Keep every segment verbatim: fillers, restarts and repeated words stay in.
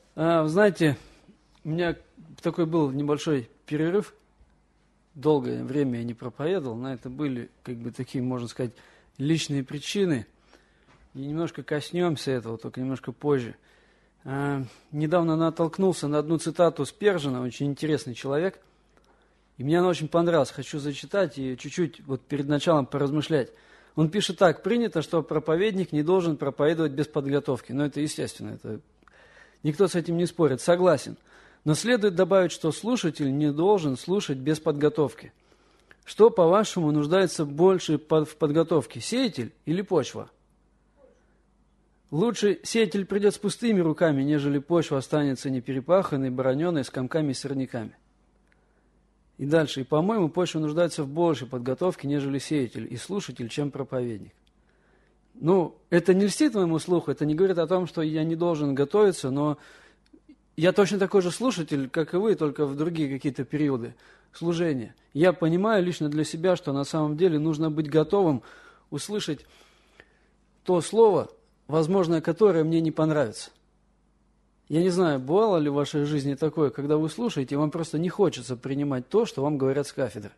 А, вы знаете, у меня такой был небольшой перерыв. Долгое время я не проповедовал, но это были, как бы, такие, можно сказать, личные причины. И немножко коснемся этого, только немножко позже. А, недавно натолкнулся на одну цитату Спержена, очень интересный человек. И мне она очень понравилась. Хочу зачитать и чуть-чуть вот перед началом поразмышлять. Он пишет так: принято, что проповедник не должен проповедовать без подготовки. Но это естественно, это... никто с этим не спорит, согласен. Но следует добавить, что слушатель не должен слушать без подготовки. Что, по-вашему, нуждается больше в подготовке, сеятель или почва? Лучше сеятель придет с пустыми руками, нежели почва останется неперепаханной, бороненой, с комками и сорняками. И дальше. И, по-моему, почва нуждается в большей подготовке, нежели сеятель и слушатель, чем проповедник. Ну, это не льстит моему слуху, это не говорит о том, что я не должен готовиться, но я точно такой же слушатель, как и вы, только в другие какие-то периоды служения. Я понимаю лично для себя, что на самом деле нужно быть готовым услышать то слово, возможно, которое мне не понравится. Я не знаю, бывало ли в вашей жизни такое, когда вы слушаете, вам просто не хочется принимать то, что вам говорят с кафедры.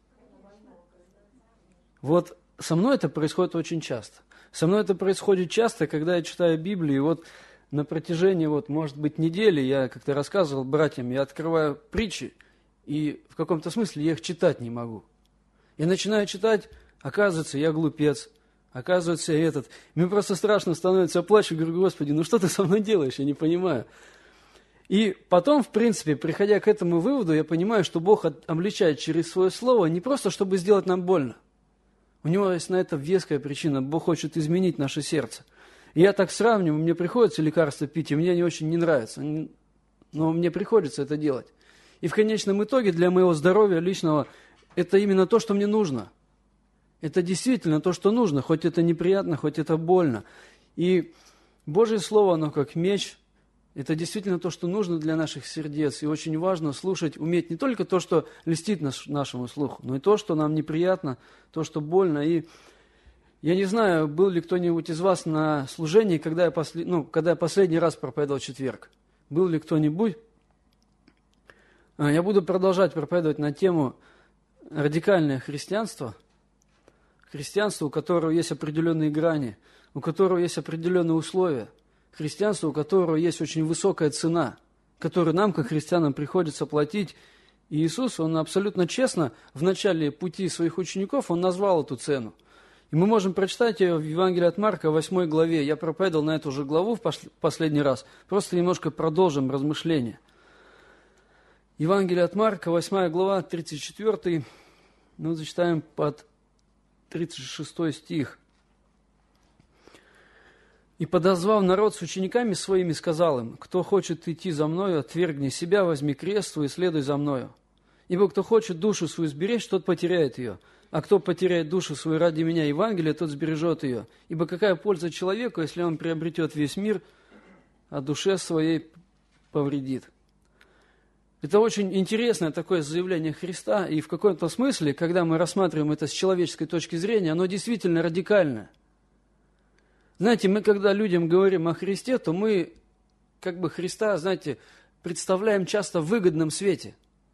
Вот со мной это происходит очень часто. Со мной это происходит часто, когда я читаю Библию, и вот на протяжении, вот, может быть, недели, я как-то рассказывал братьям, я открываю притчи, и в каком-то смысле я их читать не могу. Я начинаю читать, оказывается, я глупец, оказывается, я этот. Мне просто страшно становится, я плачу, говорю: Господи, ну что ты со мной делаешь, я не понимаю. И потом, в принципе, приходя к этому выводу, я понимаю, что Бог обличает через свое слово не просто, чтобы сделать нам больно. У него есть на это веская причина. Бог хочет изменить наше сердце. И я так сравниваю, мне приходится лекарства пить, и мне они очень не нравятся. Но мне приходится это делать. И в конечном итоге для моего здоровья личного это именно то, что мне нужно. Это действительно то, что нужно, хоть это неприятно, хоть это больно. И Божье Слово, оно как меч, это действительно то, что нужно для наших сердец. И очень важно слушать, уметь не только то, что льстит наш, нашему слуху, но и то, что нам неприятно, то, что больно. И я не знаю, был ли кто-нибудь из вас на служении, когда я, послед... ну, когда я последний раз проповедовал четверг. Был ли кто-нибудь? Я буду продолжать проповедовать на тему радикальное христианство. Христианство, у которого есть определенные грани, у которого есть определенные условия. Христианство, у которого есть очень высокая цена, которую нам, как христианам, приходится платить. И Иисус, Он абсолютно честно в начале пути своих учеников, Он назвал эту цену. И мы можем прочитать ее в Евангелии от Марка, восьмой главе. Я проповедовал на эту же главу в последний раз. Просто немножко продолжим размышления. Евангелие от Марка, восьмая глава, тридцать четвёртый. Ну, зачитаем под тридцать шестой стих. «И, подозвав народ с учениками своими, сказал им: кто хочет идти за мною, отвергни себя, возьми крест свой и следуй за мною. Ибо кто хочет душу свою сберечь, тот потеряет ее. А кто потеряет душу свою ради меня Евангелия, тот сбережет ее. Ибо какая польза человеку, если он приобретет весь мир, а душе своей повредит?» Это очень интересное такое заявление Христа, и в каком-то смысле, когда мы рассматриваем это с человеческой точки зрения, оно действительно радикальное. Знаете, мы когда людям говорим о Христе, то мы как бы Христа, знаете, представляем часто в выгодном свете.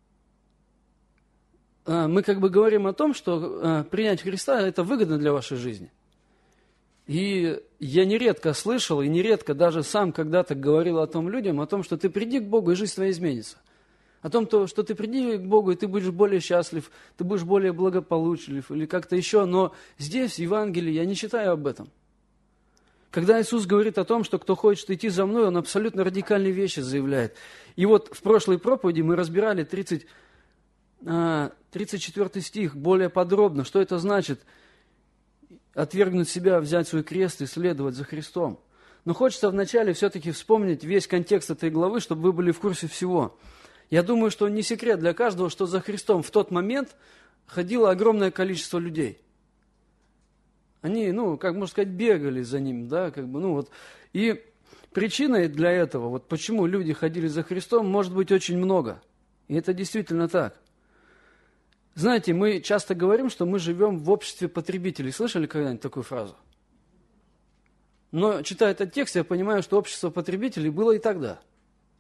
Мы как бы говорим о том, что принять Христа – это выгодно для вашей жизни. И я нередко слышал, и нередко даже сам когда-то говорил о том людям, о том, что ты приди к Богу, и жизнь твоя изменится. О том, что ты приди к Богу, и ты будешь более счастлив, ты будешь более благополучлив, или как-то еще. Но здесь, в Евангелии, я не читаю об этом. Когда Иисус говорит о том, что кто хочет идти за мной, Он абсолютно радикальные вещи заявляет. И вот в прошлой проповеди мы разбирали тридцать, тридцать четвёртый стих более подробно, что это значит отвергнуть себя, взять свой крест и следовать за Христом. Но хочется вначале все-таки вспомнить весь контекст этой главы, чтобы вы были в курсе всего. Я думаю, что не секрет для каждого, что за Христом в тот момент ходило огромное количество людей. Они, ну, как можно сказать, бегали за ним, да, как бы, ну вот. И причиной для этого, вот почему люди ходили за Христом, может быть очень много. И это действительно так. Знаете, мы часто говорим, что мы живем в обществе потребителей. Слышали когда-нибудь такую фразу? Но, читая этот текст, я понимаю, что общество потребителей было и тогда.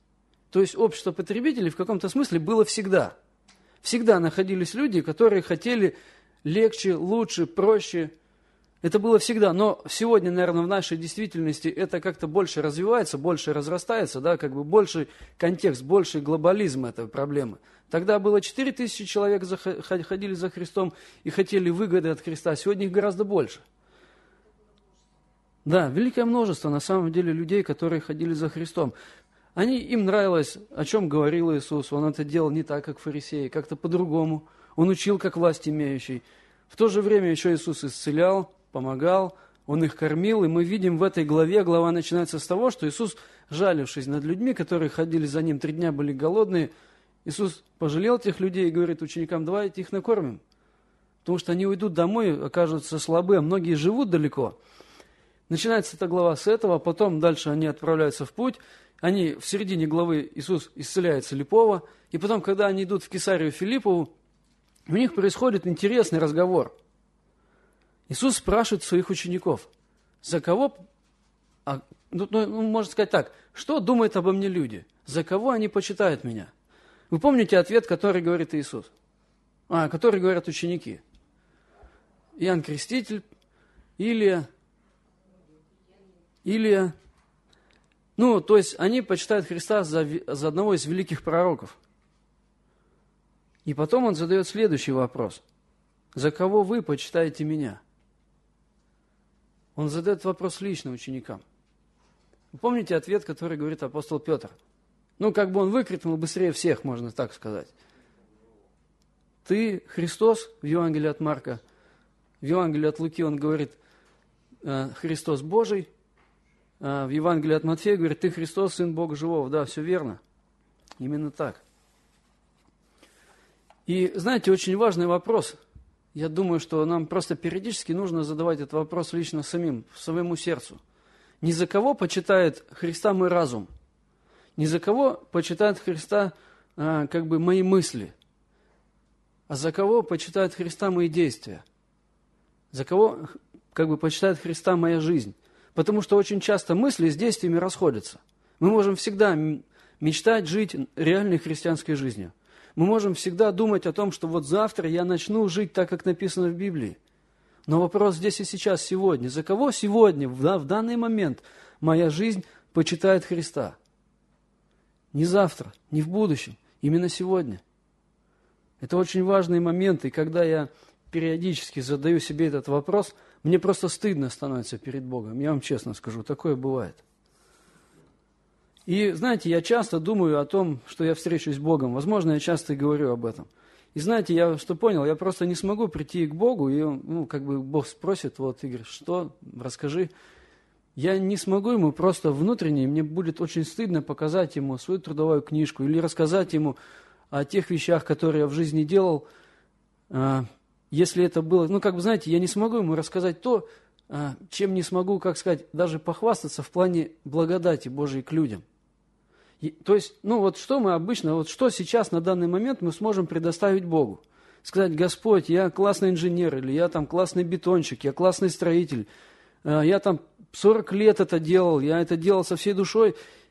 То есть общество потребителей в каком-то смысле было всегда. Всегда находились люди, которые хотели легче, лучше, проще. Это было всегда. Но сегодня, наверное, в нашей действительности это как-то больше развивается, больше разрастается, да, как бы больший контекст, больший глобализм этой проблемы. Тогда было четыре тысячи человек, ходили за Христом и хотели выгоды от Христа. Сегодня их гораздо больше. Да, великое множество, на самом деле, людей, которые ходили за Христом. Они, им нравилось, о чем говорил Иисус. Он это делал не так, как фарисеи, как-то по-другому. Он учил, как власть имеющий. В то же время еще Иисус исцелял, помогал, Он их кормил. И мы видим в этой главе, глава начинается с того, что Иисус, жалившись над людьми, которые ходили за Ним, три дня были голодные, Иисус пожалел тех людей и говорит ученикам: давайте их накормим. Потому что они уйдут домой, окажутся слабы, а многие живут далеко. Начинается эта глава с этого, потом дальше они отправляются в путь. Они в середине главы Иисус исцеляет слепого. И потом, когда они идут в Кесарию Филиппову, у них происходит интересный разговор. Иисус спрашивает своих учеников: за кого, а, ну, ну, можно сказать так, что думают обо мне люди? За кого они почитают меня? Вы помните ответ, который говорит Иисус? А, который говорят ученики. Иоанн Креститель, Илия, Илия. Ну, то есть они почитают Христа за, за одного из великих пророков. И потом он задает следующий вопрос. За кого вы почитаете меня? Он задает вопрос лично ученикам. Вы помните ответ, который говорит апостол Петр? Ну, как бы он выкрикнул быстрее всех, можно так сказать. Ты Христос, в Евангелии от Марка, в Евангелии от Луки он говорит: Христос Божий. В Евангелии от Матфея говорит: ты Христос, Сын Бога Живого. Да, все верно. Именно так. И, знаете, очень важный вопрос. Я думаю, что нам просто периодически нужно задавать этот вопрос лично самим, своему сердцу. Не за кого почитает Христа мой разум? Не за кого почитает Христа а, как бы мои мысли? А за кого почитает Христа мои действия? За кого как бы почитает Христа моя жизнь? Потому что очень часто мысли с действиями расходятся. Мы можем всегда мечтать жить реальной христианской жизнью. Мы можем всегда думать о том, что вот завтра я начну жить так, как написано в Библии. Но вопрос здесь и сейчас, сегодня. За кого сегодня, в данный момент, моя жизнь почитает Христа? Не завтра, не в будущем, именно сегодня. Это очень важный момент, и когда я периодически задаю себе этот вопрос, мне просто стыдно становится перед Богом, я вам честно скажу, такое бывает. И, знаете, я часто думаю о том, что я встречусь с Богом, возможно, я часто и говорю об этом. И знаете, я что понял, я просто не смогу прийти к Богу, и он, ну, как бы Бог спросит: вот, Игорь, что, расскажи. Я не смогу ему просто внутренне, мне будет очень стыдно показать ему свою трудовую книжку или рассказать ему о тех вещах, которые я в жизни делал. Если это было, ну, как бы, знаете, я не смогу ему рассказать то, чем не смогу, как сказать, даже похвастаться в плане благодати Божией к людям. И, то есть, ну, вот что мы обычно, вот что сейчас на данный момент мы сможем предоставить Богу? Сказать: Господь, я классный инженер, или я там классный бетонщик, я классный строитель, я там сорок лет это делал, я это делал со всей душой.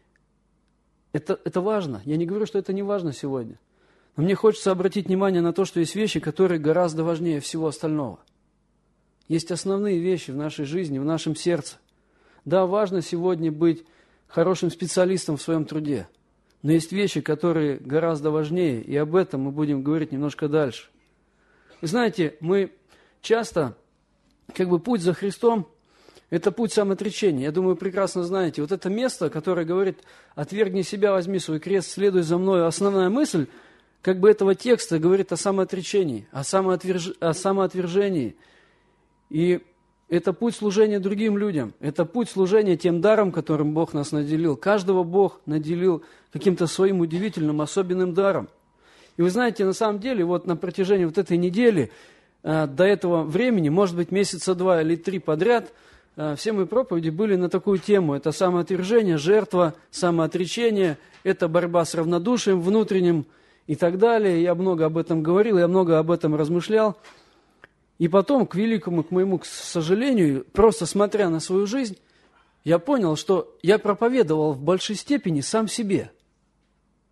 Это, это важно. Я не говорю, что это не важно сегодня. Но мне хочется обратить внимание на то, что есть вещи, которые гораздо важнее всего остального. Есть основные вещи в нашей жизни, в нашем сердце. Да, важно сегодня быть хорошим специалистом в своем труде. Но есть вещи, которые гораздо важнее, и об этом мы будем говорить немножко дальше. Вы знаете, мы часто, как бы путь за Христом, это путь самоотречения. Я думаю, прекрасно знаете. Вот это место, которое говорит: отвергни себя, возьми свой крест, следуй за мною. Основная мысль, как бы, этого текста говорит о самоотречении, о, самоотверж... о самоотвержении. И это путь служения другим людям. Это путь служения тем даром, которым Бог нас наделил. Каждого Бог наделил каким-то своим удивительным, особенным даром. И вы знаете, на самом деле, вот на протяжении вот этой недели, э, до этого времени, может быть, месяца два или три подряд, э, все мои проповеди были на такую тему. Это самоотвержение, жертва, самоотречение, это борьба с равнодушием внутренним и так далее. Я много об этом говорил, я много об этом размышлял. И потом, к великому, к моему, к сожалению, просто смотря на свою жизнь, я понял, что я проповедовал в большей степени сам себе.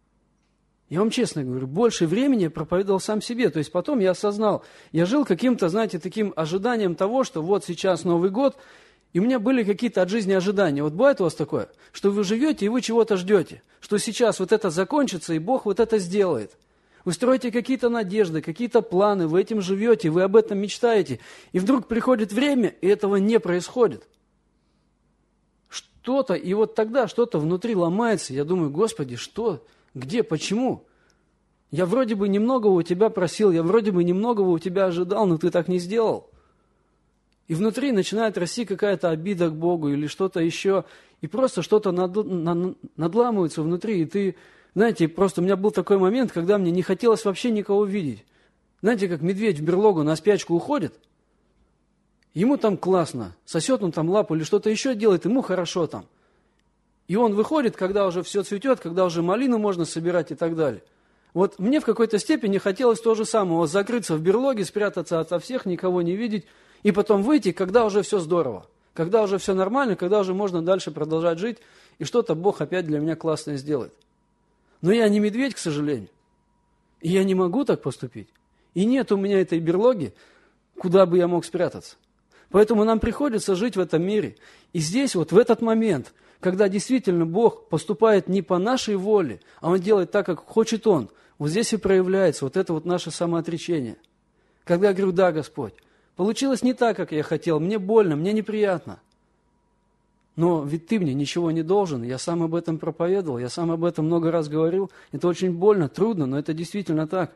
Я вам честно говорю, больше времени я проповедовал сам себе. То есть потом я осознал, я жил каким-то, знаете, таким ожиданием того, что вот сейчас Новый год, и у меня были какие-то от жизни ожидания. Вот бывает у вас такое, что вы живете, и вы чего-то ждете, что сейчас вот это закончится, и Бог вот это сделает. Вы строите какие-то надежды, какие-то планы, вы этим живете, вы об этом мечтаете. И вдруг приходит время, и этого не происходит. Что-то, и вот тогда что-то внутри ломается. Я думаю, Господи, что, где, почему? Я вроде бы немногого у Тебя просил, я вроде бы немногого у Тебя ожидал, но Ты так не сделал. И внутри начинает расти какая-то обида к Богу или что-то еще, и просто что-то над, над, надламывается внутри, и ты... Знаете, просто у меня был такой момент, когда мне не хотелось вообще никого видеть. Знаете, как медведь в берлогу на спячку уходит, ему там классно, сосет он там лапу или что-то еще делает, ему хорошо там. И он выходит, когда уже все цветет, когда уже малину можно собирать и так далее. Вот мне в какой-то степени хотелось то же самое, вот закрыться в берлоге, спрятаться ото всех, никого не видеть, и потом выйти, когда уже все здорово, когда уже все нормально, когда уже можно дальше продолжать жить, и что-то Бог опять для меня классное сделает. Но я не медведь, к сожалению. И я не могу так поступить. И нет у меня этой берлоги, куда бы я мог спрятаться. Поэтому нам приходится жить в этом мире. И здесь вот в этот момент, когда действительно Бог поступает не по нашей воле, а Он делает так, как хочет Он, вот здесь и проявляется вот это вот наше самоотречение. Когда я говорю, да, Господь, получилось не так, как я хотел, мне больно, мне неприятно. Но ведь ты мне ничего не должен, я сам об этом проповедовал, я сам об этом много раз говорил. Это очень больно, трудно, но это действительно так.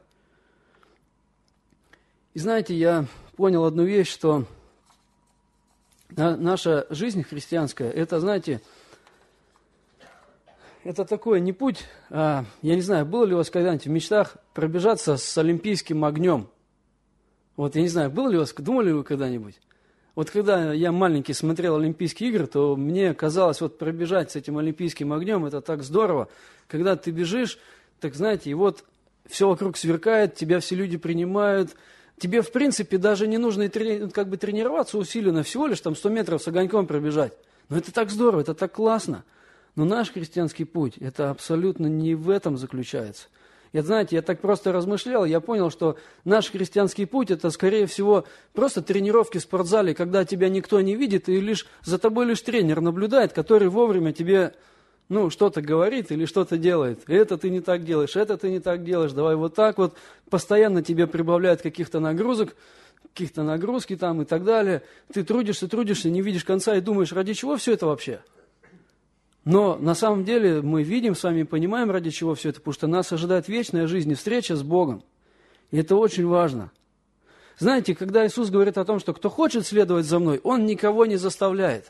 И знаете, я понял одну вещь, что наша жизнь христианская, это, знаете, это такой не путь, а, я не знаю, было ли у вас когда-нибудь в мечтах пробежаться с олимпийским огнем? Вот, я не знаю, было ли у вас, думали вы когда-нибудь? Вот когда я маленький смотрел Олимпийские игры, то мне казалось, вот пробежать с этим олимпийским огнем, это так здорово. Когда ты бежишь, так знаете, и вот все вокруг сверкает, тебя все люди принимают. Тебе, в принципе, даже не нужно как бы тренироваться усиленно, всего лишь там сто метров с огоньком пробежать. Но это так здорово, это так классно. Но наш христианский путь, это абсолютно не в этом заключается. И, знаете, я так просто размышлял, я понял, что наш христианский путь, это, скорее всего, просто тренировки в спортзале, когда тебя никто не видит, и лишь за тобой лишь тренер наблюдает, который вовремя тебе, ну, что-то говорит или что-то делает. Это ты не так делаешь, это ты не так делаешь, давай вот так вот. Постоянно тебе прибавляют каких-то нагрузок, каких-то нагрузки там и так далее. Ты трудишься, трудишься, не видишь конца и думаешь, ради чего все это вообще? Но на самом деле мы видим с вами и понимаем, ради чего все это, потому что нас ожидает вечная жизнь и встреча с Богом. И это очень важно. Знаете, когда Иисус говорит о том, что кто хочет следовать за мной, Он никого не заставляет.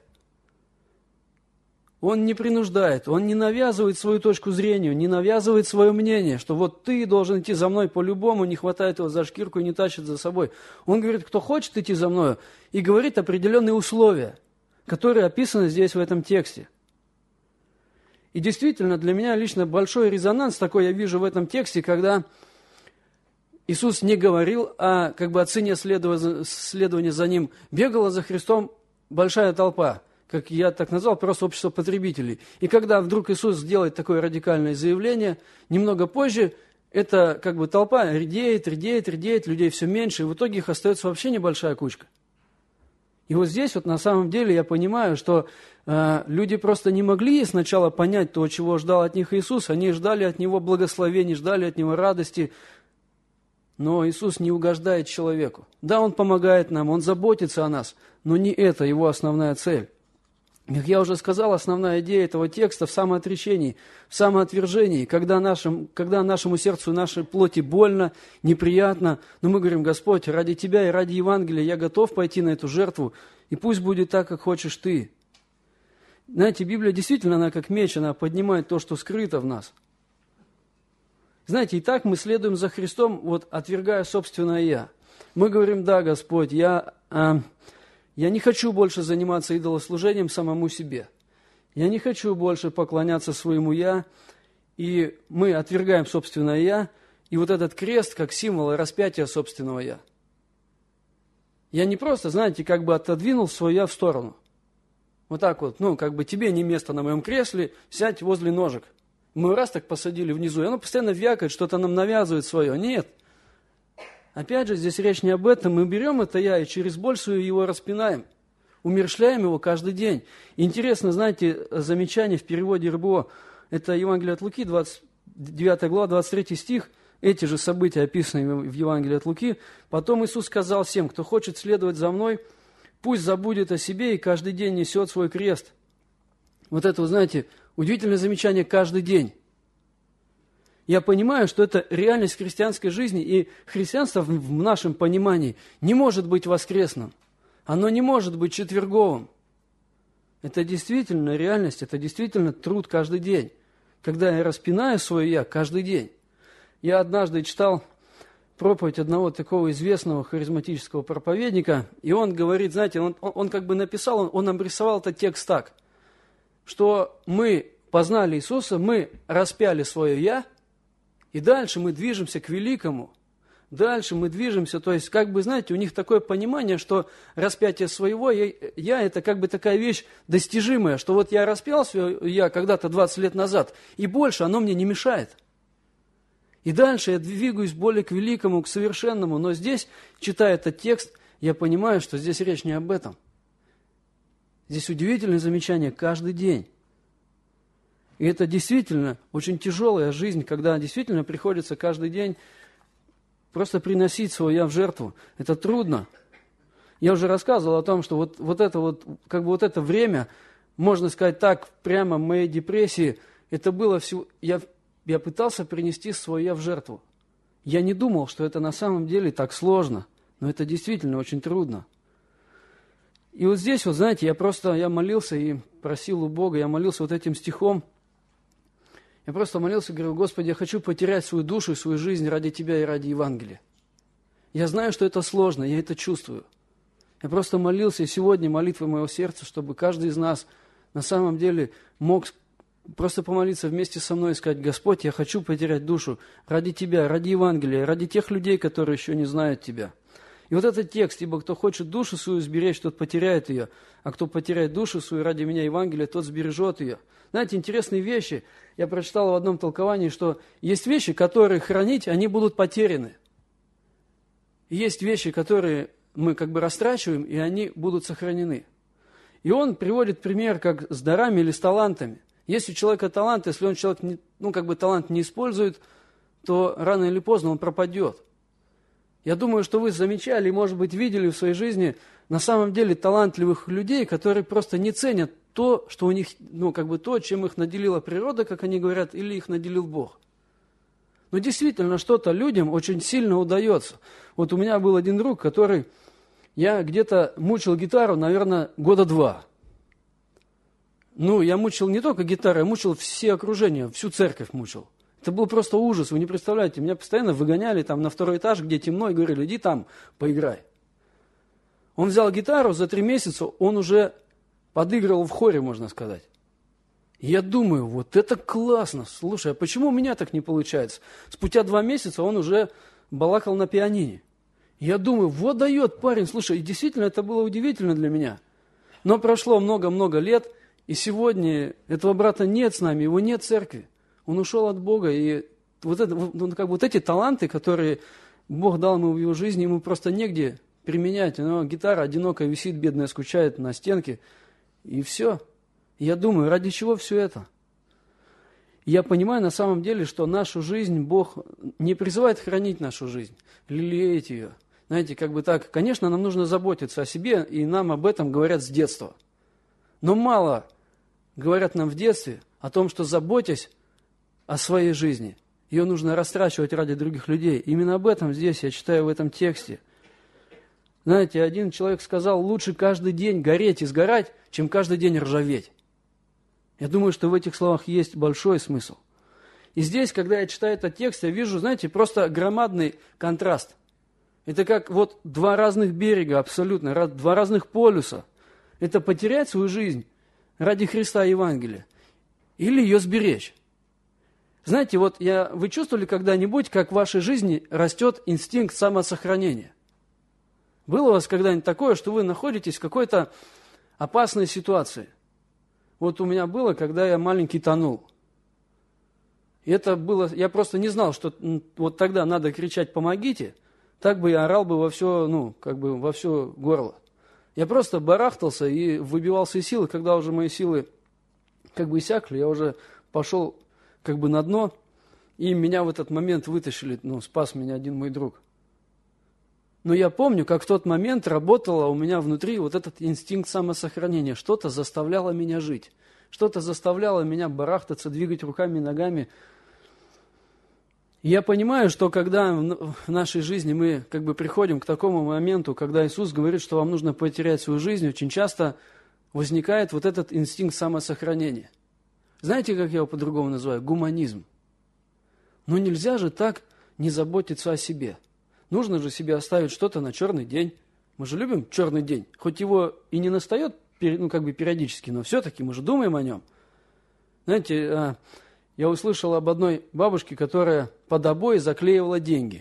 Он не принуждает, Он не навязывает свою точку зрения, не навязывает свое мнение, что вот ты должен идти за мной по-любому, не хватает его за шкирку и не тащит за собой. Он говорит, кто хочет идти за мною, и говорит определенные условия, которые описаны здесь в этом тексте. И действительно, для меня лично большой резонанс такой я вижу в этом тексте, когда Иисус не говорил о, как бы, о цене следования за Ним. Бегала за Христом большая толпа, как я так назвал, просто общество потребителей. И когда вдруг Иисус делает такое радикальное заявление, немного позже эта, как бы, толпа редеет, редеет, редеет, людей все меньше, и в итоге их остается вообще небольшая кучка. И вот здесь вот на самом деле я понимаю, что э, люди просто не могли сначала понять то, чего ждал от них Иисус. Они ждали от Него благословений, ждали от Него радости. Но Иисус не угождает человеку. Да, Он помогает нам, Он заботится о нас, но не это Его основная цель. Как я уже сказал, основная идея этого текста в самоотречении, в самоотвержении, когда, нашим, когда нашему сердцу, нашей плоти больно, неприятно, но мы говорим, Господь, ради Тебя и ради Евангелия я готов пойти на эту жертву, и пусть будет так, как хочешь Ты. Знаете, Библия действительно, она как меч, она поднимает то, что скрыто в нас. Знаете, и так мы следуем за Христом, вот отвергая собственное «я». Мы говорим, да, Господь, я... А, Я не хочу больше заниматься идолослужением самому себе. Я не хочу больше поклоняться своему «я». И мы отвергаем собственное «я». И вот этот крест как символ распятия собственного «я». Я не просто, знаете, как бы отодвинул свое «я» в сторону. Вот так вот, ну, как бы тебе не место на моем кресле, сядь возле ножек. Мы раз так посадили внизу, и оно постоянно вякает, что-то нам навязывает свое. Нет. Опять же, здесь речь не об этом. Мы берем это я и через боль свою его распинаем. Умерщвляем его каждый день. Интересно, знаете, замечание в переводе РБО. Это Евангелие от Луки, двадцать девятая глава, двадцать третий стих. Эти же события описаны в Евангелии от Луки. «Потом Иисус сказал всем, кто хочет следовать за Мной, пусть забудет о себе и каждый день несет свой крест». Вот это, вы знаете, удивительное замечание «каждый день». Я понимаю, что это реальность христианской жизни, и христианство в нашем понимании не может быть воскресным. Оно не может быть четверговым. Это действительно реальность, это действительно труд каждый день. Когда я распинаю свое «я» каждый день. Я однажды читал проповедь одного такого известного харизматического проповедника, и он говорит, знаете, он, он, он как бы написал, он, он обрисовал этот текст так, что мы познали Иисуса, мы распяли свое «я», и дальше мы движемся к великому, дальше мы движемся, то есть, как бы, знаете, у них такое понимание, что распятие своего «я», я это как бы такая вещь достижимая, что вот я распял свое «я» когда-то двадцать лет назад, и больше оно мне не мешает. И дальше я двигаюсь более к великому, к совершенному. Но здесь, читая этот текст, я понимаю, что здесь речь не об этом. Здесь удивительное замечание каждый день. И это действительно очень тяжелая жизнь, когда действительно приходится каждый день просто приносить свое «я» в жертву. Это трудно. Я уже рассказывал о том, что вот, вот, это, вот, как бы вот это время, можно сказать так, прямо моей депрессии, это было всего... Я, Я пытался принести свое «я» в жертву. Я не думал, что это на самом деле так сложно, но это действительно очень трудно. И вот здесь, вот знаете, я просто, я молился и просил у Бога, я молился вот этим стихом. Я просто молился и говорил: Господи, я хочу потерять свою душу и свою жизнь ради Тебя и ради Евангелия. Я знаю, что это сложно, я это чувствую. Я просто молился, и сегодня молитва моего сердца, чтобы каждый из нас на самом деле мог просто помолиться вместе со мной и сказать: Господь, я хочу потерять душу ради Тебя, ради Евангелия, ради тех людей, которые еще не знают Тебя. И вот этот текст: ибо кто хочет душу свою сберечь, тот потеряет ее, а кто потеряет душу свою ради Меня, Евангелия, тот сбережет ее. Знаете, интересные вещи. Я прочитал в одном толковании, что есть вещи, которые хранить, они будут потеряны. И есть вещи, которые мы как бы растрачиваем, и они будут сохранены. И он приводит пример, как с дарами или с талантами. Если у человека талант, если он человек, не, ну, как бы талант не использует, то рано или поздно он пропадет. Я думаю, что вы замечали и, может быть, видели в своей жизни на самом деле талантливых людей, которые просто не ценят то, что у них, ну, как бы то, чем их наделила природа, как они говорят, или их наделил Бог. Но действительно, что-то людям очень сильно удается. Вот у меня был один друг, который, я где-то мучил гитару, наверное, года два. Ну, я мучил не только гитару, я мучил все окружения, всю церковь мучил. Это был просто ужас, вы не представляете. Меня постоянно выгоняли там на второй этаж, где темно, и говорили: иди там, поиграй. Он взял гитару, за три месяца он уже подыгрывал в хоре, можно сказать. И я думаю, вот это классно. Слушай, а почему у меня так не получается? Спустя два месяца он уже балакал на пианине. Я думаю, вот дает парень. Слушай, и действительно это было удивительно для меня. Но прошло много-много лет, и сегодня этого брата нет с нами, его нет в церкви. Он ушел от Бога, и вот, это, вот, как вот эти таланты, которые Бог дал ему в его жизни, ему просто негде применять. Но гитара одинокая висит, бедная, скучает на стенке, и все. Я думаю, ради чего все это? Я понимаю на самом деле, что нашу жизнь Бог не призывает хранить нашу жизнь, лелеять ее. Знаете, как бы так, конечно, нам нужно заботиться о себе, и нам об этом говорят с детства. Но мало говорят нам в детстве о том, что, заботясь о своей жизни, ее нужно растрачивать ради других людей. Именно об этом здесь я читаю в этом тексте. Знаете, один человек сказал: лучше каждый день гореть и сгорать, чем каждый день ржаветь. Я думаю, что в этих словах есть большой смысл. И здесь, когда я читаю этот текст, я вижу, знаете, просто громадный контраст. Это как вот два разных берега абсолютно, два разных полюса. Это потерять свою жизнь ради Христа и Евангелия или ее сберечь. Знаете, вот я, вы чувствовали когда-нибудь, как в вашей жизни растет инстинкт самосохранения? Было у вас когда-нибудь такое, что вы находитесь в какой-то опасной ситуации? Вот у меня было, когда я маленький тонул. И это было, я просто не знал, что вот тогда надо кричать «помогите», так бы я орал бы во все, ну, как бы во все горло. Я просто барахтался и выбивался из силы, когда уже мои силы как бы иссякли, я уже пошел как бы на дно, и меня в этот момент вытащили, ну, спас меня один мой друг. Но я помню, как в тот момент работало у меня внутри вот этот инстинкт самосохранения, что-то заставляло меня жить, что-то заставляло меня барахтаться, двигать руками и ногами. И я понимаю, что когда в нашей жизни мы как бы приходим к такому моменту, когда Иисус говорит, что вам нужно потерять свою жизнь, очень часто возникает вот этот инстинкт самосохранения. Знаете, как я его по-другому называю? Гуманизм. Но нельзя же так не заботиться о себе. Нужно же себе оставить что-то на черный день. Мы же любим черный день. Хоть его и не настает, ну, как бы периодически, но все-таки мы же думаем о нем. Знаете, я услышал об одной бабушке, которая под обои заклеивала деньги.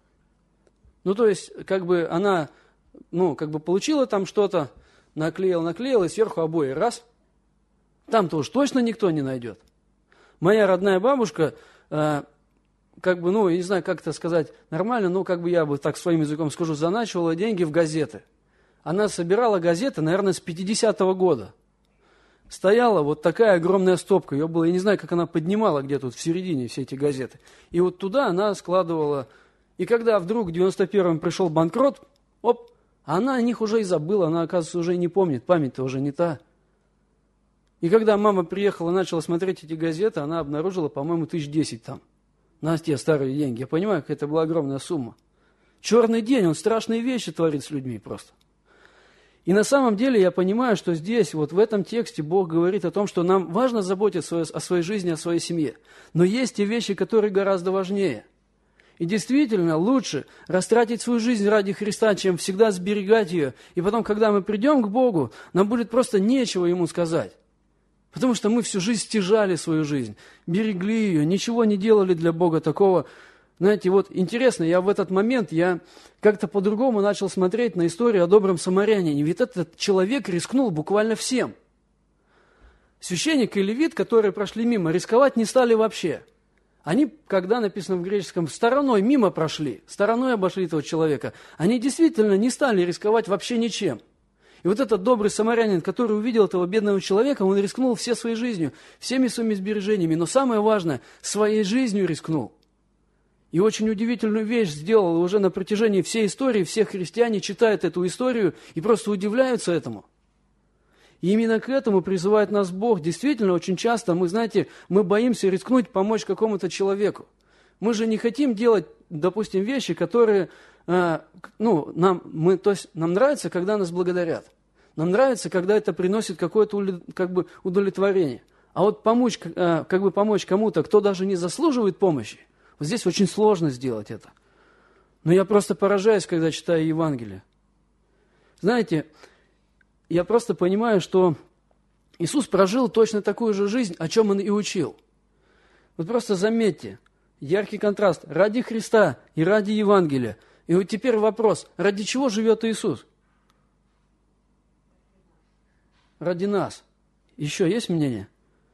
Ну, то есть, как бы она, ну, как бы получила там что-то, наклеила, наклеила, и сверху обои раз. Там-то уж точно никто не найдет. Моя родная бабушка, э, как бы, ну, я не знаю, как это сказать нормально, но как бы я бы так своим языком скажу, заначивала деньги в газеты. Она собирала газеты, наверное, с пятидесятого года. Стояла вот такая огромная стопка, ее было, я не знаю, как она поднимала где тут в середине все эти газеты. И вот туда она складывала. И когда вдруг в девяносто первом пришел банкрот, оп, она о них уже и забыла, она, оказывается, уже и не помнит, память-то уже не та. И когда мама приехала и начала смотреть эти газеты, она обнаружила, по-моему, тысяч десять там, на те старые деньги. Я понимаю, какая это была огромная сумма. Черный день, он страшные вещи творит с людьми просто. И на самом деле я понимаю, что здесь, вот в этом тексте Бог говорит о том, что нам важно заботиться о своей жизни, о своей семье. Но есть те вещи, которые гораздо важнее. И действительно лучше растратить свою жизнь ради Христа, чем всегда сберегать ее. И потом, когда мы придем к Богу, нам будет просто нечего Ему сказать. Потому что мы всю жизнь стяжали свою жизнь, берегли ее, ничего не делали для Бога такого. Знаете, вот интересно, я в этот момент, я как-то по-другому начал смотреть на историю о добром самарянине. Ведь этот человек рискнул буквально всем. Священник и левит, которые прошли мимо, рисковать не стали вообще. Они, когда написано в греческом, стороной мимо прошли, стороной обошли этого человека. Они действительно не стали рисковать вообще ничем. И вот этот добрый самарянин, который увидел этого бедного человека, он рискнул всей своей жизнью, всеми своими сбережениями. Но самое важное, своей жизнью рискнул. И очень удивительную вещь сделал, уже на протяжении всей истории, все христиане читают эту историю и просто удивляются этому. И именно к этому призывает нас Бог. Действительно, очень часто мы, знаете, мы боимся рискнуть, помочь какому-то человеку. Мы же не хотим делать, допустим, вещи, которые, э, ну, нам, мы, то есть, нам нравится, когда нас благодарят. Нам нравится, когда это приносит какое-то как бы удовлетворение. А вот помочь, э, как бы помочь кому-то, кто даже не заслуживает помощи, вот здесь очень сложно сделать это. Но я просто поражаюсь, когда читаю Евангелие. Знаете, я просто понимаю, что Иисус прожил точно такую же жизнь, о чем Он и учил. Вот просто заметьте, яркий контраст ради Христа и ради Евангелия. И вот теперь вопрос, ради чего живет Иисус? Ради нас. Еще есть мнение?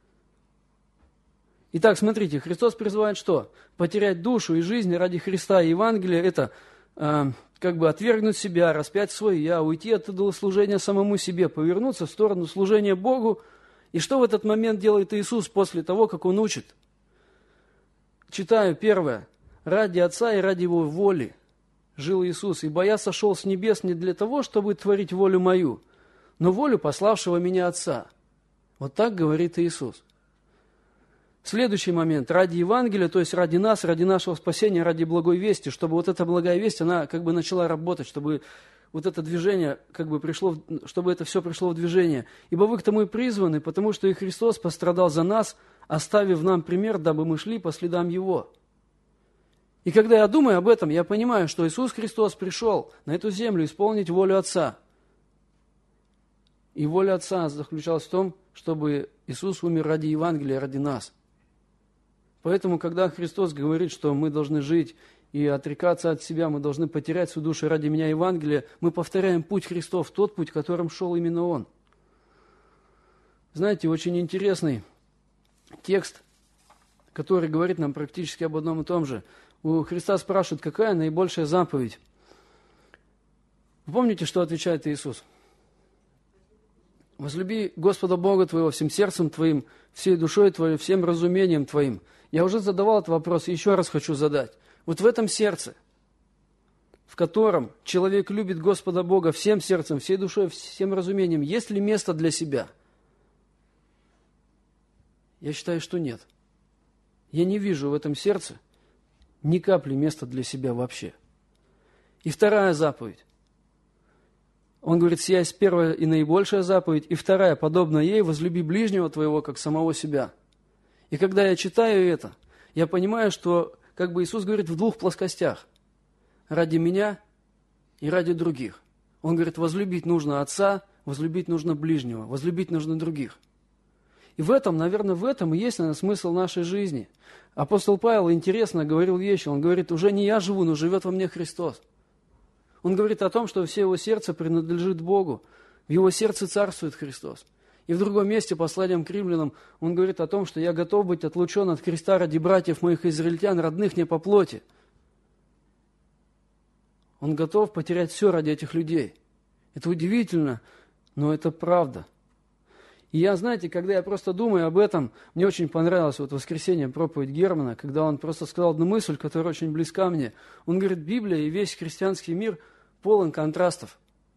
Итак, смотрите, Христос призывает что? Потерять душу и жизнь ради Христа и Евангелия – это э, как бы отвергнуть себя, распять свой «я», уйти от идолослужения самому себе, повернуться в сторону служения Богу. И что в этот момент делает Иисус после того, как Он учит? Читаю первое. «Ради Отца и ради Его воли жил Иисус, ибо я сошел с небес не для того, чтобы творить волю мою, но волю пославшего меня Отца». Вот так говорит Иисус. Следующий момент. Ради Евангелия, то есть ради нас, ради нашего спасения, ради благой вести, чтобы вот эта благая весть, она как бы начала работать, чтобы вот это движение, как бы пришло, чтобы это все пришло в движение. Ибо вы к тому и призваны, потому что и Христос пострадал за нас, оставив нам пример, дабы мы шли по следам Его. И когда я думаю об этом, я понимаю, что Иисус Христос пришел на эту землю исполнить волю Отца. И воля Отца заключалась в том, чтобы Иисус умер ради Евангелия, ради нас. Поэтому, когда Христос говорит, что мы должны жить и отрекаться от себя, мы должны потерять свою душу ради меня Евангелия, мы повторяем путь Христов, тот путь, которым шел именно Он. Знаете, очень интересный текст который говорит нам практически об одном и том же. У Христа спрашивают, какая наибольшая заповедь? Вы помните, что отвечает Иисус? «Возлюби Господа Бога твоего всем сердцем твоим, всей душой твоей, всем разумением твоим». Я уже задавал этот вопрос и еще раз хочу задать. Вот в этом сердце, в котором человек любит Господа Бога всем сердцем, всей душой, всем разумением, есть ли место для себя? Я считаю, что нет. Я не вижу в этом сердце ни капли места для себя вообще. И вторая заповедь. Он говорит, сия есть первая и наибольшая заповедь, и вторая, подобная ей, возлюби ближнего твоего, как самого себя. И когда я читаю это, я понимаю, что как бы Иисус говорит в двух плоскостях. Ради меня и ради других. Он говорит, возлюбить нужно Отца, возлюбить нужно ближнего, возлюбить нужно других. И в этом, наверное, в этом и есть, наверное, смысл нашей жизни. Апостол Павел интересно говорил вещи. Он говорит, уже не я живу, но живет во мне Христос. Он говорит о том, что все его сердце принадлежит Богу. В его сердце царствует Христос. И в другом месте, посланием к римлянам, он говорит о том, что я готов быть отлучен от креста ради братьев моих израильтян, родных не по плоти. Он готов потерять все ради этих людей. Это удивительно, но это правда. И я, знаете, когда я просто думаю об этом, мне очень понравилась вот в воскресенье проповедь Германа, когда он просто сказал одну мысль, которая очень близка мне. Он говорит, Библия и весь христианский мир полон контрастов.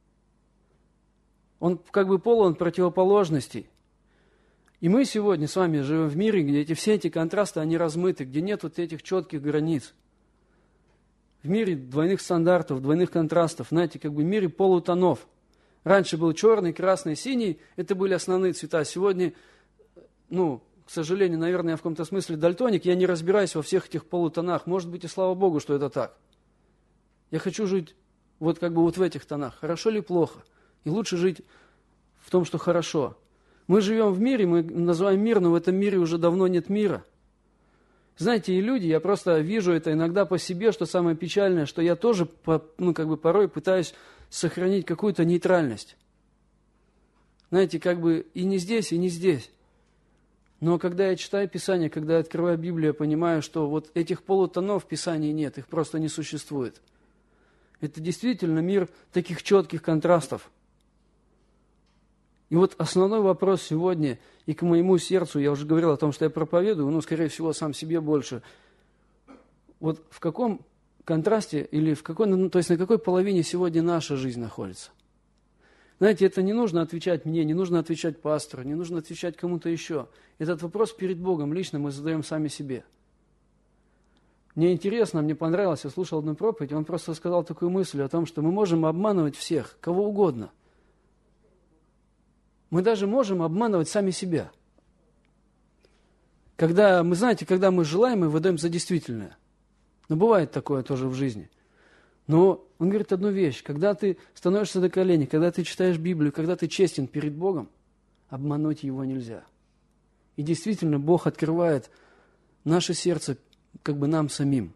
Он как бы полон противоположностей. И мы сегодня с вами живем в мире, где эти, все эти контрасты, они размыты, где нет вот этих четких границ. В мире двойных стандартов, двойных контрастов, знаете, как бы в мире полутонов. Раньше был черный, красный, синий, это были основные цвета. Сегодня, ну, к сожалению, наверное, я в каком-то смысле дальтоник, я не разбираюсь во всех этих полутонах. Может быть, и слава Богу, что это так. Я хочу жить вот как бы вот в этих тонах. Хорошо или плохо? И лучше жить в том, что хорошо. Мы живем в мире, мы называем мир, но в этом мире уже давно нет мира. Знаете, и люди, я просто вижу это иногда по себе, что самое печальное, что я тоже, ну, как бы порой пытаюсь сохранить какую-то нейтральность. Знаете, как бы и не здесь, и не здесь. Но когда я читаю Писание, когда я открываю Библию, я понимаю, что вот этих полутонов в Писании нет, их просто не существует. Это действительно мир таких четких контрастов. И вот основной вопрос сегодня и к моему сердцу, я уже говорил о том, что я проповедую, но, скорее всего, сам себе больше. Вот в каком контрасте или в какой, ну, то есть на какой половине сегодня наша жизнь находится? Знаете, это не нужно отвечать мне, не нужно отвечать пастору, не нужно отвечать кому-то еще. Этот вопрос перед Богом лично мы задаем сами себе. Мне интересно, мне понравилось, я слушал одну проповедь, он просто сказал такую мысль о том, что мы можем обманывать всех, кого угодно. Мы даже можем обманывать сами себя. Когда, мы знаете, когда мы желаем, мы выдаем за действительное. Но бывает такое тоже в жизни. Но он говорит одну вещь. Когда ты становишься на колени, когда ты читаешь Библию, когда ты честен перед Богом, обмануть его нельзя. И действительно, Бог открывает наше сердце как бы нам самим.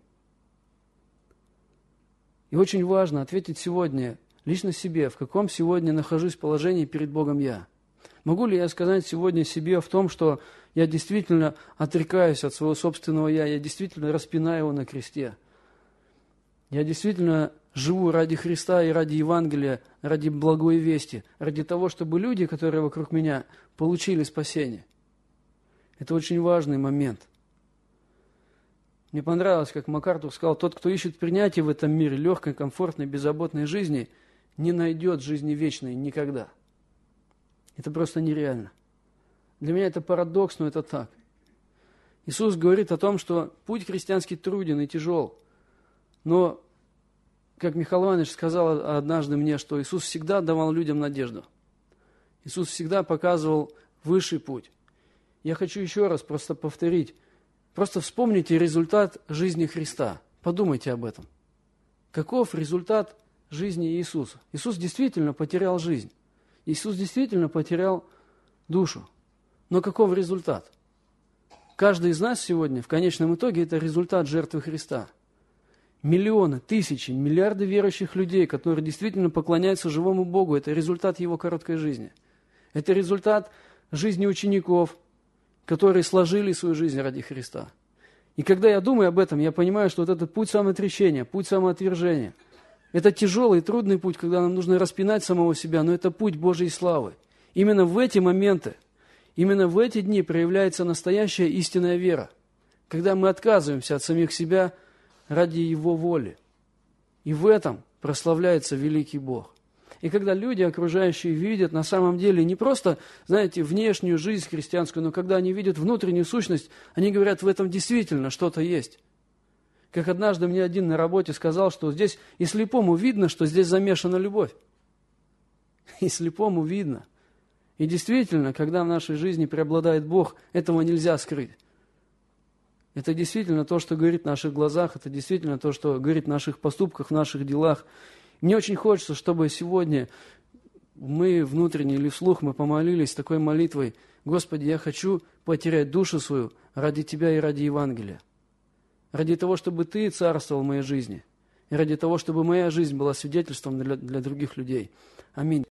И очень важно ответить сегодня лично себе, в каком сегодня нахожусь положении перед Богом я. Могу ли я сказать сегодня себе в том, что я действительно отрекаюсь от своего собственного «я», я действительно распинаю его на кресте. Я действительно живу ради Христа и ради Евангелия, ради благой вести, ради того, чтобы люди, которые вокруг меня, получили спасение. Это очень важный момент. Мне понравилось, как МакАртур сказал, тот, кто ищет принятие в этом мире, легкой, комфортной, беззаботной жизни, не найдет жизни вечной никогда. Это просто нереально. Для меня это парадокс, но это так. Иисус говорит о том, что путь христианский труден и тяжел. Но, как Михаил Иванович сказал однажды мне, что Иисус всегда давал людям надежду. Иисус всегда показывал высший путь. Я хочу еще раз просто повторить. Просто вспомните результат жизни Христа. Подумайте об этом. Каков результат жизни Иисуса? Иисус действительно потерял жизнь. Иисус действительно потерял душу. Но каков результат? Каждый из нас сегодня, в конечном итоге, это результат жертвы Христа. Миллионы, тысячи, миллиарды верующих людей, которые действительно поклоняются живому Богу, это результат Его короткой жизни. Это результат жизни учеников, которые сложили свою жизнь ради Христа. И когда я думаю об этом, я понимаю, что вот этот путь самоотречения, путь самоотвержения, это тяжелый, трудный путь, когда нам нужно распинать самого себя, но это путь Божьей славы. Именно в эти моменты, именно в эти дни проявляется настоящая истинная вера, когда мы отказываемся от самих себя ради Его воли. И в этом прославляется великий Бог. И когда люди окружающие видят на самом деле не просто, знаете, внешнюю жизнь христианскую, но когда они видят внутреннюю сущность, они говорят, в этом действительно что-то есть. Как однажды мне один на работе сказал, что здесь и слепому видно, что здесь замешана любовь. И слепому видно. И действительно, когда в нашей жизни преобладает Бог, этого нельзя скрыть. Это действительно то, что говорит в наших глазах, это действительно то, что говорит в наших поступках, в наших делах. Мне очень хочется, чтобы сегодня мы внутренне или вслух мы помолились такой молитвой: Господи, я хочу потерять душу свою ради Тебя и ради Евангелия. Ради того, чтобы Ты царствовал в моей жизни. И ради того, чтобы моя жизнь была свидетельством для, для других людей. Аминь.